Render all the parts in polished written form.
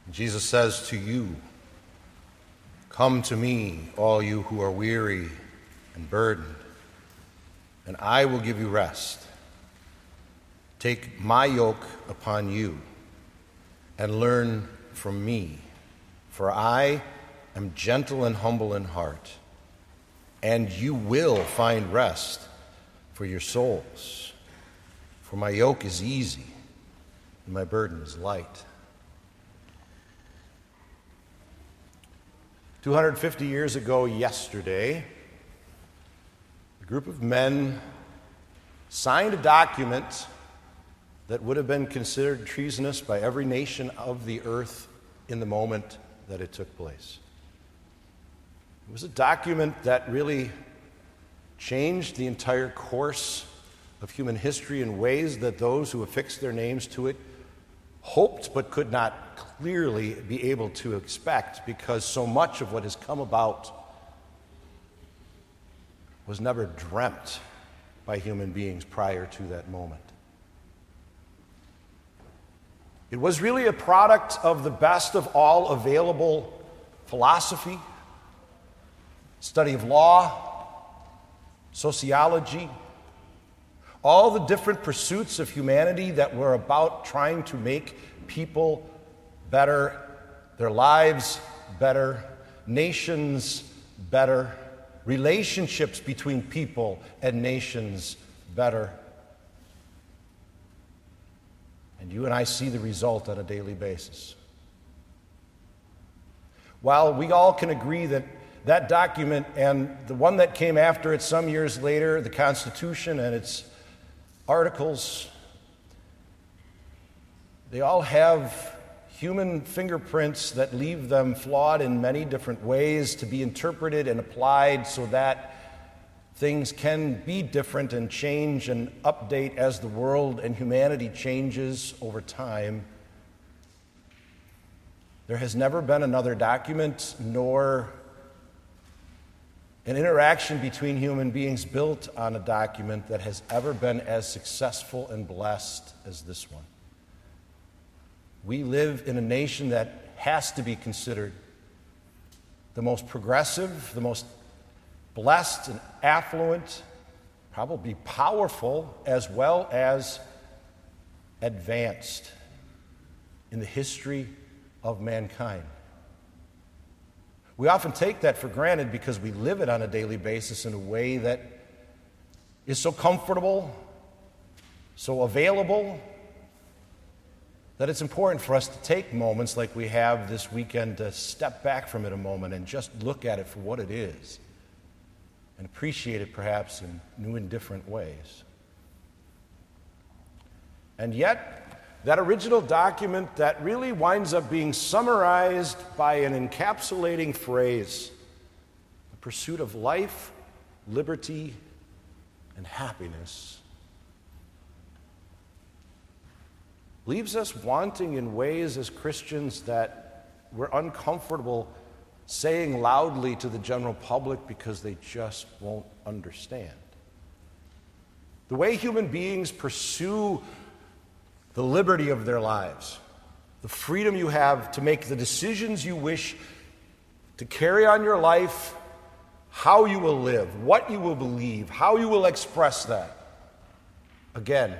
Jesus says to you, "Come to me, all you who are weary and burdened, and I will give you rest. Take my yoke upon you and learn from me, for I am gentle and humble in heart, and you will find rest for your souls. For my yoke is easy and my burden is light." 250 years ago yesterday, a group of men signed a document that would have been considered treasonous by every nation of the earth in the moment that it took place. It was a document that really changed the entire course of human history in ways that those who affixed their names to it hoped but could not clearly be able to expect, because so much of what has come about was never dreamt by human beings prior to that moment. It was really a product of the best of all available philosophy, study of law, sociology, all the different pursuits of humanity that were about trying to make people better, their lives better, nations better, relationships between people and nations better. And you and I see the result on a daily basis. While we all can agree that that document and the one that came after it some years later, the Constitution and its articles, they all have human fingerprints that leave them flawed in many different ways to be interpreted and applied so that things can be different and change and update as the world and humanity changes over time. There has never been another document nor an interaction between human beings built on a document that has ever been as successful and blessed as this one. We live in a nation that has to be considered the most progressive, the most blessed and affluent, probably powerful, as well as advanced in the history of mankind. We often take that for granted because we live it on a daily basis in a way that is so comfortable, so available, that it's important for us to take moments like we have this weekend to step back from it a moment and just look at it for what it is and appreciate it perhaps in new and different ways. And yet, that original document that really winds up being summarized by an encapsulating phrase, the pursuit of life, liberty, and happiness, leaves us wanting in ways as Christians that we're uncomfortable saying loudly to the general public because they just won't understand. The way human beings pursue the liberty of their lives, the freedom you have to make the decisions you wish to carry on your life, how you will live, what you will believe, how you will express that. Again,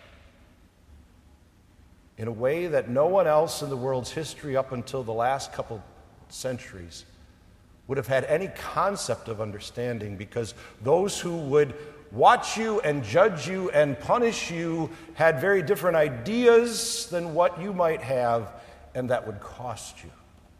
in a way that no one else in the world's history up until the last couple centuries would have had any concept of understanding, because those who would watch you and judge you and punish you had very different ideas than what you might have, and that would cost you.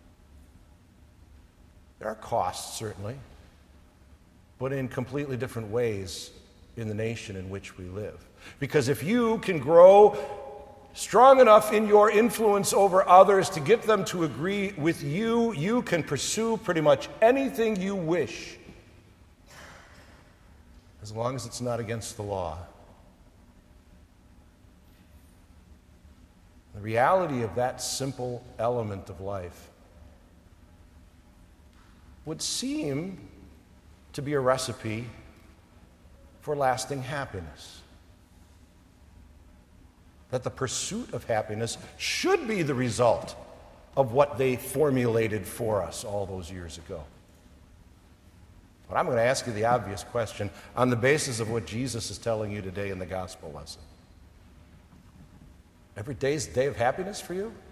There are costs, certainly, but in completely different ways in the nation in which we live. Because if you can grow strong enough in your influence over others to get them to agree with you, you can pursue pretty much anything you wish, as long as it's not against the law. The reality of that simple element of life would seem to be a recipe for lasting happiness. That the pursuit of happiness should be the result of what they formulated for us all those years ago. But I'm going to ask you the obvious question on the basis of what Jesus is telling you today in the gospel lesson. Every day is a day of happiness for you?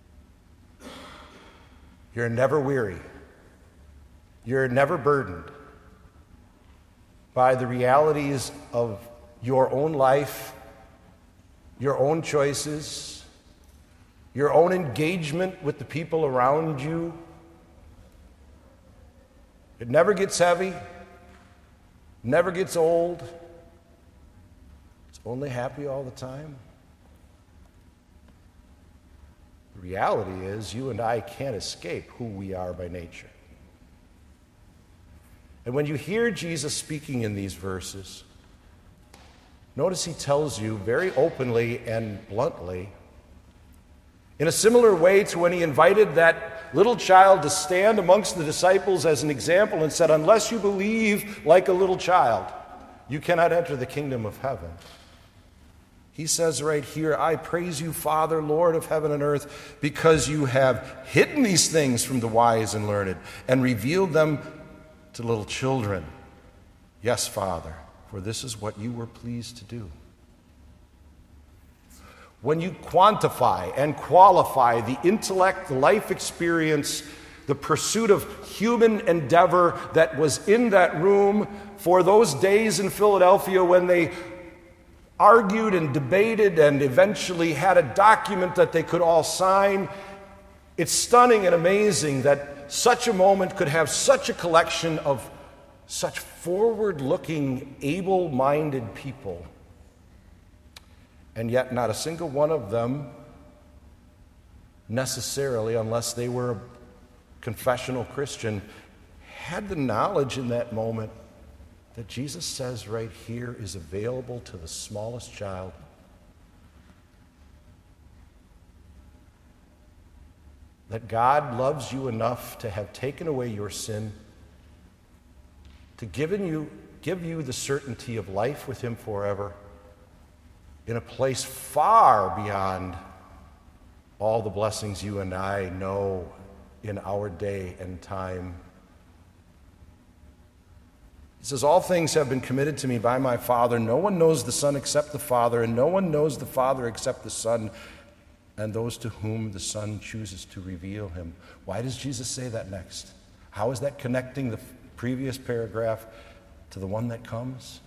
You're never weary. You're never burdened by the realities of your own life, your own choices, your own engagement with the people around you. It never gets heavy, never gets old. It's only happy all the time. The reality is, you and I can't escape who we are by nature. And when you hear Jesus speaking in these verses, notice he tells you very openly and bluntly, in a similar way to when he invited that little child to stand amongst the disciples as an example and said, unless you believe like a little child, you cannot enter the kingdom of heaven. He says right here, I praise you, Father, Lord of heaven and earth, because you have hidden these things from the wise and learned and revealed them to little children. Yes, Father, for this is what you were pleased to do. When you quantify and qualify the intellect, the life experience, the pursuit of human endeavor that was in that room for those days in Philadelphia when they argued and debated and eventually had a document that they could all sign, it's stunning and amazing that such a moment could have such a collection of such forward-looking, able-minded people. And yet not a single one of them necessarily, unless they were a confessional Christian, had the knowledge in that moment that Jesus says right here is available to the smallest child. That God loves you enough to have taken away your sin, to give you the certainty of life with him forever, in a place far beyond all the blessings you and I know in our day and time. He says, all things have been committed to me by my Father. No one knows the Son except the Father, and no one knows the Father except the Son, and those to whom the Son chooses to reveal him. Why does Jesus say that next? How is that connecting the previous paragraph to the one that comes?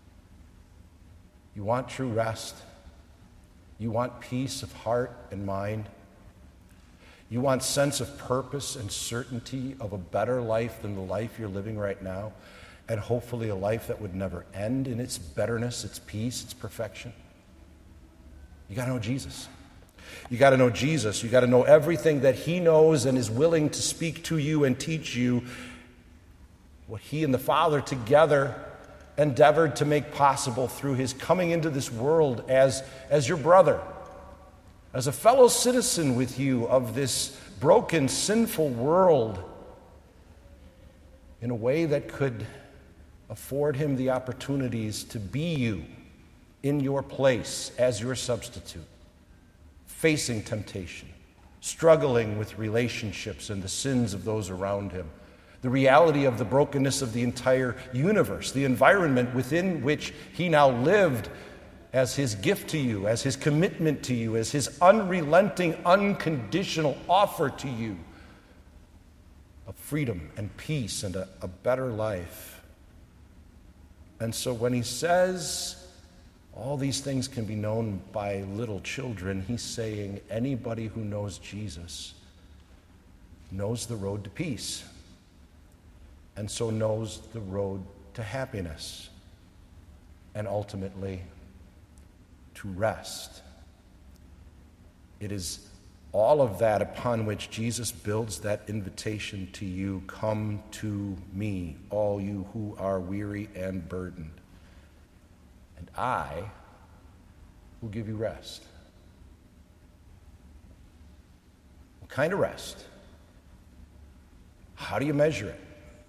You want true rest. You want peace of heart and mind. You want sense of purpose and certainty of a better life than the life you're living right now, and hopefully a life that would never end in its betterness, its peace, its perfection. You got to know Jesus. You got to know Jesus. You got to know everything that he knows and is willing to speak to you and teach you, what he and the Father together endeavored to make possible through his coming into this world as your brother, as a fellow citizen with you of this broken, sinful world, in a way that could afford him the opportunities to be you in your place as your substitute, facing temptation, struggling with relationships and the sins of those around him, the reality of the brokenness of the entire universe, the environment within which he now lived as his gift to you, as his commitment to you, as his unrelenting, unconditional offer to you of freedom and peace and a better life. And so when he says all these things can be known by little children, he's saying anybody who knows Jesus knows the road to peace, and so knows the road to happiness, and ultimately to rest. It is all of that upon which Jesus builds that invitation to you, come to me, all you who are weary and burdened, and I will give you rest. What kind of rest? How do you measure it?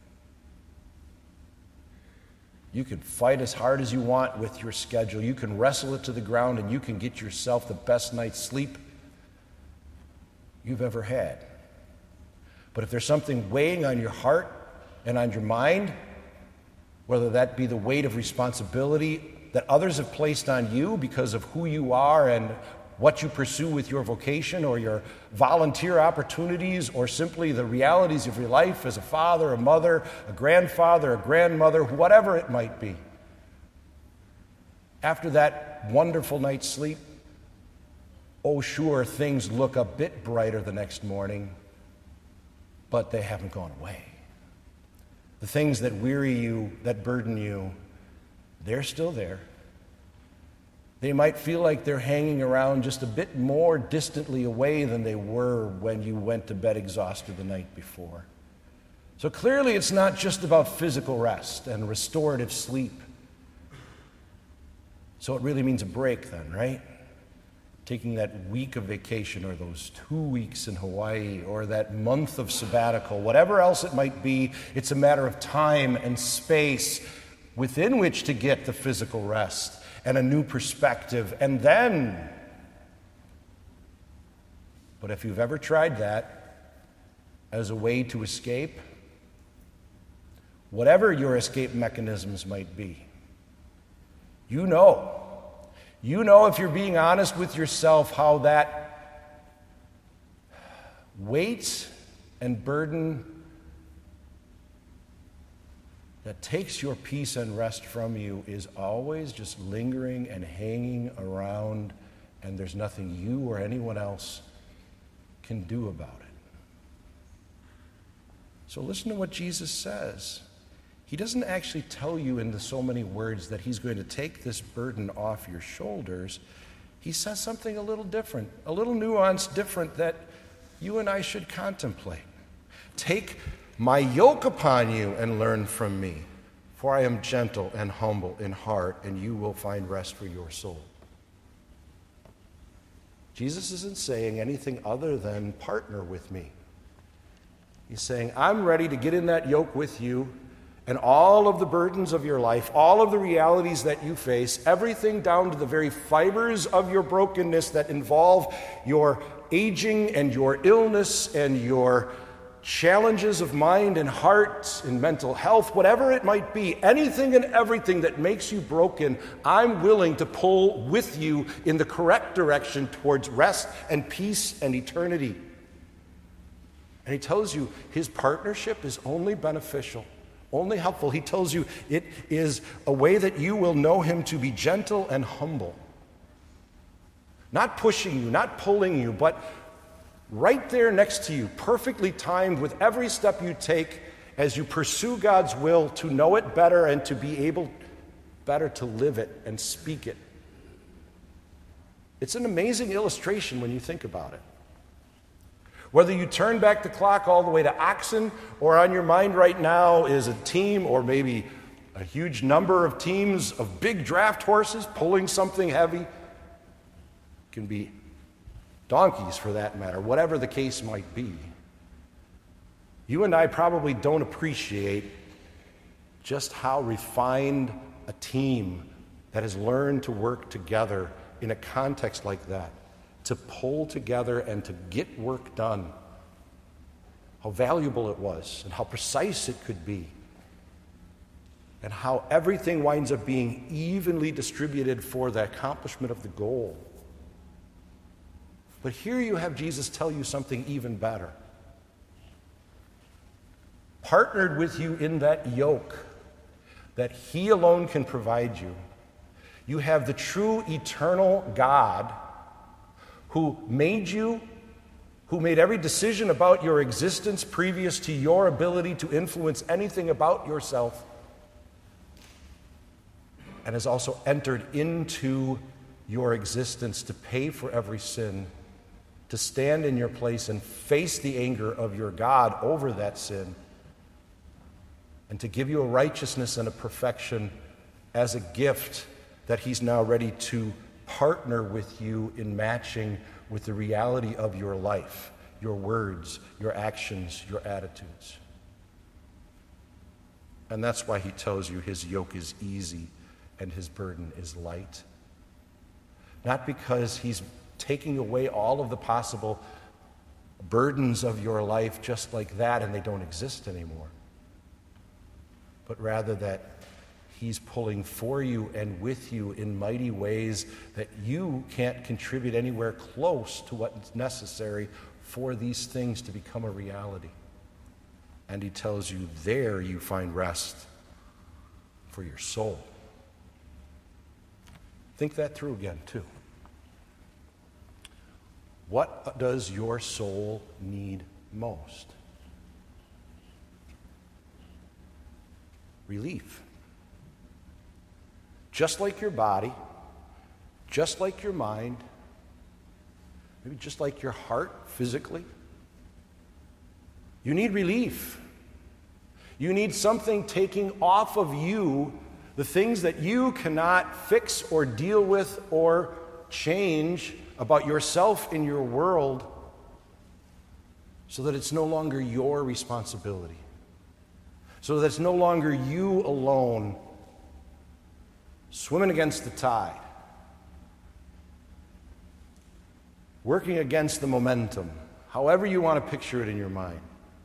You can fight as hard as you want with your schedule. You can wrestle it to the ground and you can get yourself the best night's sleep. you've ever had. But if there's something weighing on your heart and on your mind, whether that be the weight of responsibility that others have placed on you because of who you are and what you pursue with your vocation or your volunteer opportunities, or simply the realities of your life as a father, a mother, a grandfather, a grandmother, whatever it might be. After that wonderful night's sleep, oh sure, things look a bit brighter the next morning, but they haven't gone away. The things that weary you, that burden you, they're still there. They might feel like they're hanging around just a bit more distantly away than they were when you went to bed exhausted the night before. So clearly it's not just about physical rest and restorative sleep. So it really means a break then, right? Taking that week of vacation, or those 2 weeks in Hawaii, or that month of sabbatical, whatever else it might be, it's a matter of time and space within which to get the physical rest and a new perspective, and then. But if you've ever tried that as a way to escape, whatever your escape mechanisms might be, you know if you're being honest with yourself how that weight and burden that takes your peace and rest from you is always just lingering and hanging around, and there's nothing you or anyone else can do about it. So listen to what Jesus says. He doesn't actually tell you in so many words that he's going to take this burden off your shoulders. He says something a little different, a little nuanced different that you and I should contemplate. Take my yoke upon you and learn from me, for I am gentle and humble in heart, and you will find rest for your soul. Jesus isn't saying anything other than partner with me. He's saying, I'm ready to get in that yoke with you, and all of the burdens of your life, all of the realities that you face, everything down to the very fibers of your brokenness that involve your aging and your illness and your challenges of mind and heart and mental health, whatever it might be, anything and everything that makes you broken, I'm willing to pull with you in the correct direction towards rest and peace and eternity. And he tells you his partnership is only beneficial, only helpful. He tells you it is a way that you will know him to be gentle and humble. Not pushing you, not pulling you, but right there next to you, perfectly timed with every step you take as you pursue God's will to know it better and to be able better to live it and speak it. It's an amazing illustration when you think about it. Whether you turn back the clock all the way to oxen, or on your mind right now is a team, or maybe a huge number of teams of big draft horses pulling something heavy, it can be donkeys for that matter, whatever the case might be. You and I probably don't appreciate just how refined a team that has learned to work together in a context like that, to pull together and to get work done, how valuable it was and how precise it could be, and how everything winds up being evenly distributed for the accomplishment of the goal. But here you have Jesus tell you something even better. Partnered with you in that yoke that he alone can provide you, you have the true eternal God who made you, who made every decision about your existence previous to your ability to influence anything about yourself, and has also entered into your existence to pay for every sin, to stand in your place and face the anger of your God over that sin, and to give you a righteousness and a perfection as a gift that he's now ready to partner with you in matching with the reality of your life, your words, your actions, your attitudes. And that's why he tells you his yoke is easy and his burden is light. Not because he's taking away all of the possible burdens of your life just like that and they don't exist anymore. But rather that He's pulling for you and with you in mighty ways that you can't contribute anywhere close to what's necessary for these things to become a reality. And He tells you there you find rest for your soul. Think that through again, too. What does your soul need most? Relief. Just like your body, just like your mind, maybe just like your heart physically, you need relief. You need something taking off of you the things that you cannot fix or deal with or change about yourself in your world, so that it's no longer your responsibility, so that it's no longer you alone swimming against the tide, working against the momentum, however you want to picture it in your mind.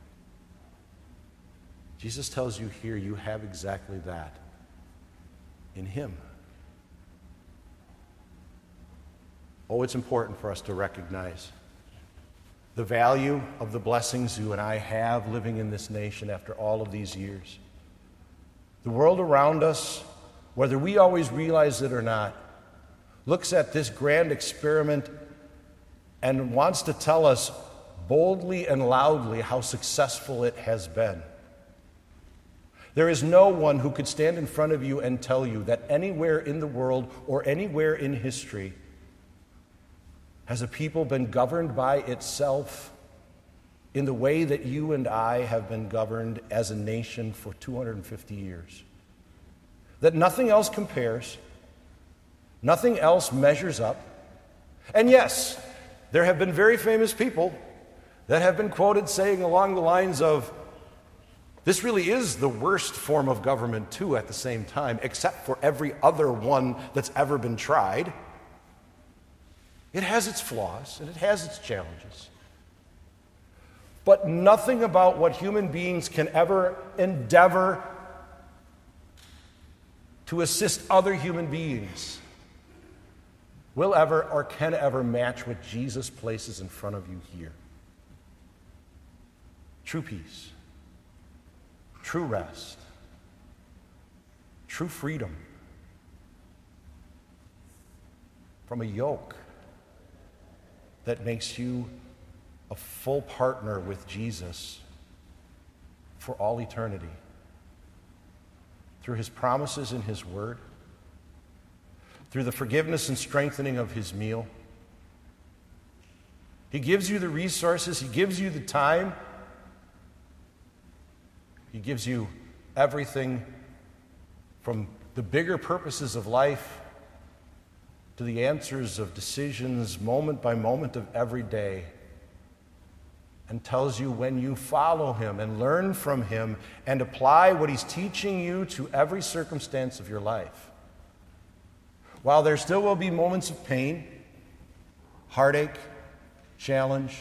Jesus tells you here you have exactly that in Him. Oh, it's important for us to recognize the value of the blessings you and I have living in this nation after all of these years. The world around us, whether we always realize it or not, looks at this grand experiment and wants to tell us boldly and loudly how successful it has been. There is no one who could stand in front of you and tell you that anywhere in the world or anywhere in history has a people been governed by itself in the way that you and I have been governed as a nation for 250 years. That nothing else compares, nothing else measures up. And yes, there have been very famous people that have been quoted saying along the lines of, this really is the worst form of government too at the same time, except for every other one that's ever been tried. It has its flaws and it has its challenges. But nothing about what human beings can ever endeavor to assist other human beings will ever or can ever match what Jesus places in front of you here. True peace, true rest, true freedom from a yoke that makes you a full partner with Jesus for all eternity. Through His promises in His Word, through the forgiveness and strengthening of His meal. He gives you the resources, He gives you the time, He gives you everything from the bigger purposes of life to the answers of decisions moment by moment of every day, and tells you when you follow Him and learn from Him and apply what He's teaching you to every circumstance of your life. While there still will be moments of pain, heartache, challenge,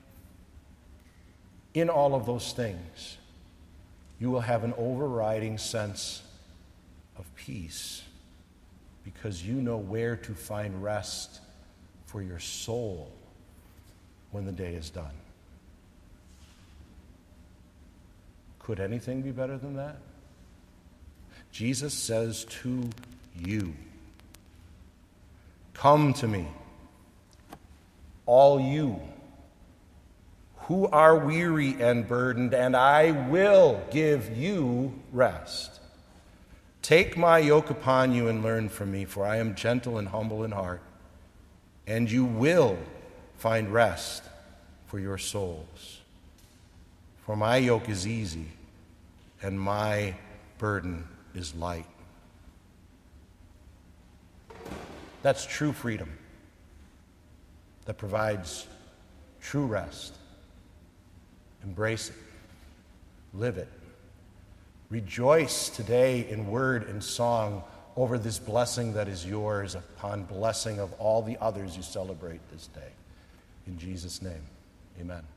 in all of those things, you will have an overriding sense of peace because you know where to find rest for your soul when the day is done. Could anything be better than that? Jesus says to you, come to me, all you who are weary and burdened, and I will give you rest. Take my yoke upon you and learn from me, for I am gentle and humble in heart, and you will find rest for your souls. For my yoke is easy, and my burden is light. That's true freedom that provides true rest. Embrace it. Live it. Rejoice today in word and song over this blessing that is yours upon blessing of all the others you celebrate this day. In Jesus' name, amen.